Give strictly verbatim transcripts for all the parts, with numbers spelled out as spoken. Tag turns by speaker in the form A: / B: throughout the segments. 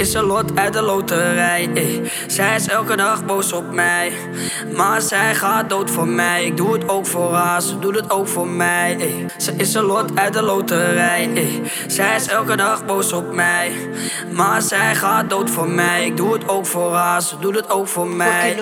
A: is een lot uit de loterij, ey. Zij is elke dag boos op mij, maar zij gaat dood voor mij. Ik doe het ook voor haar, ze doet het ook voor mij, ey. Ze is een lot uit de loterij, ey. Zij is elke dag boos op mij, maar zij gaat dood voor mij. Ik doe het ook voor haar, ze doet het ook voor mij.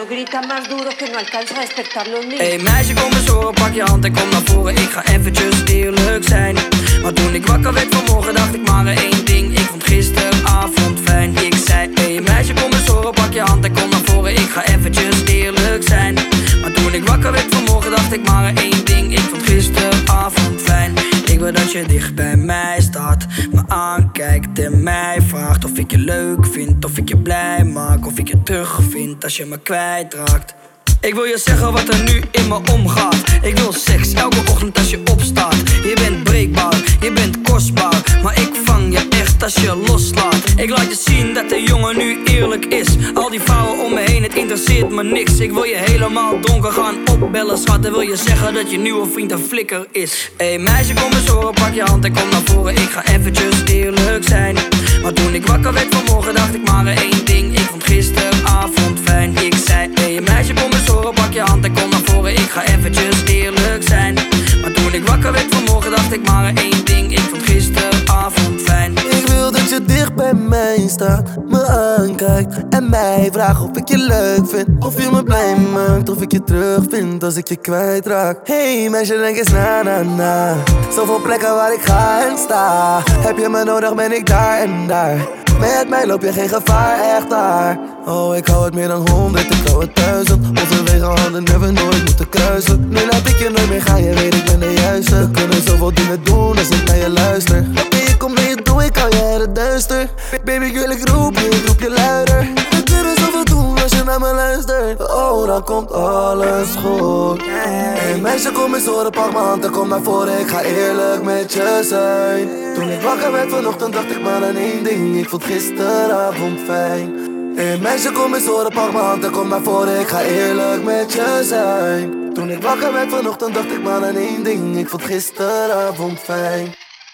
A: Ey meisje, kom eens horen, pak je hand en kom naar voren. Ik ga eventjes eerlijk zijn, maar toen ik wakker werd vanmorgen dacht ik maar één ding. Ik vond gisteravond fijn. Ik zei, hey meisje, kom eens horen, pak je hand en kom naar voren. Ik ga eventjes eerlijk zijn, maar toen ik wakker werd vanmorgen dacht ik maar één ding. Ik vond gisteravond fijn. Ik wil dat je dicht bij mij staat, me aankijkt en mij vraagt of ik je leuk vind, of ik je blij maak, of ik je terugvind als je me kwijtraakt. Ik wil je zeggen wat er nu in me omgaat. Ik wil seks elke ochtend als je opstaat. Je bent breekbaar, je bent kostbaar, maar ik vang je echt als je loslaat. Ik laat je zien dat de jongen nu eerlijk is. Al die vrouwen om me heen, het interesseert me niks. Ik wil je helemaal donker gaan opbellen, schat. En wil je zeggen dat je nieuwe vriend een flikker is. Hey meisje, kom eens horen, pak je hand en kom naar voren. Ik ga eventjes eerlijk zijn, maar toen ik wakker werd vanmorgen dacht ik maar één ding. Ik vond gisteravond fijn. Ik zei, hey meisje, kom eens horen, pak je hand en kom naar voren. Ik ga eventjes eerlijk zijn, maar toen ik wakker werd vanmorgen dacht ik maar één ding. Ik vond gisteravond fijn.
B: Ik wil dat je dicht bij mij staat, me aankijkt en mij vraagt of ik je leuk vind, of je me blij maakt, of ik je terugvind als ik je kwijtraak. Hey meisje, denk eens na na na. Zoveel plekken waar ik ga en sta. Heb je me nodig, ben ik daar en daar. Met mij loop je geen gevaar, echt daar. Oh, ik hou het meer dan honderd, ik hou het duizend. Onze wegen handen hebben nooit moeten kruisen. Nu laat ik je nooit meer gaan, je weet ik ben de juiste. We kunnen zoveel dingen doen als ik naar je luister. Baby, ik kom naar je toe, ik hou je uit het duister. Baby, ik wil ik roep je, ik roep je luider. We kunnen zoveel doen als je naar me luistert. Oh, dan komt alles goed. Hey meisje, kom eens horen, pak mijn hand en kom naar voren. Ik ga eerlijk met je zijn. Toen ik wakker werd vanochtend dacht ik maar aan één ding. Ik vond gisteravond fijn. Hey meisje, kom eens horen, pak mijn hand en kom naar voren. Ik ga eerlijk met je zijn. Toen ik wakker werd vanochtend dacht ik maar aan één ding. Ik vond gisteravond fijn.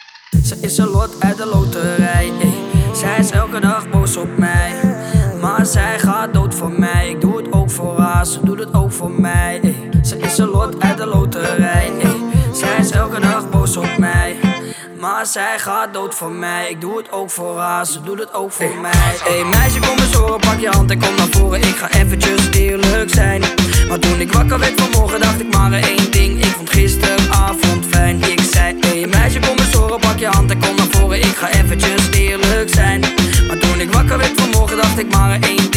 A: Ze is een lot uit de loterij, ey. Zij is elke dag boos op mij, maar zij gaat dood voor mij. Ik doe het ook voor haar, ze doet het ook voor mij, ey. Ze is een lot uit de loterij, ey. Zij is elke dag boos op mij, maar zij gaat dood voor mij. Ik doe het ook voor haar, ze doet het ook voor hey. mij. Hey meisje, kom eens horen, pak je hand en kom naar voren. Ik ga eventjes eerlijk zijn, maar toen ik wakker werd vanmorgen dacht ik maar één ding. Ik vond gisteravond fijn. Ik zei, hey meisje, kom eens horen, pak je hand en kom naar voren. Ik ga eventjes eerlijk zijn, maar toen ik wakker werd vanmorgen dacht ik maar één ding.